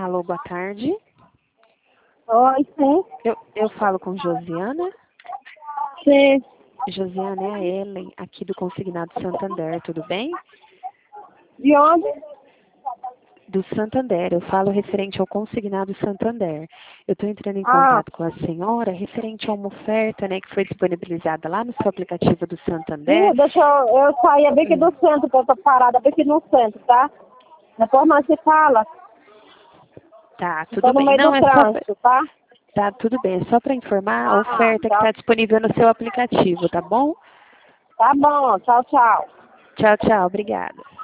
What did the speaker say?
Alô, boa tarde. Oi, sim. Eu falo com Josiana. Sim. Josiana, é a Ellen, aqui do Consignado Santander, tudo bem? De onde? Do Santander, eu falo referente ao Consignado Santander. Eu estou entrando em Ah, contato com a senhora referente a uma oferta, né, que foi disponibilizada lá no seu aplicativo do Santander. viu? Deixa eu sair bem aqui do centro, que eu tô parada bem aqui no centro, tá? Depois nós se fala. Tá, Estou tudo no bem. meio Não, do é só trânsito, tá? tá tudo bem, é só para informar a Ah, oferta que tá. está disponível no seu aplicativo, tá bom? Tá bom, tchau, tchau. Tchau, tchau, obrigada.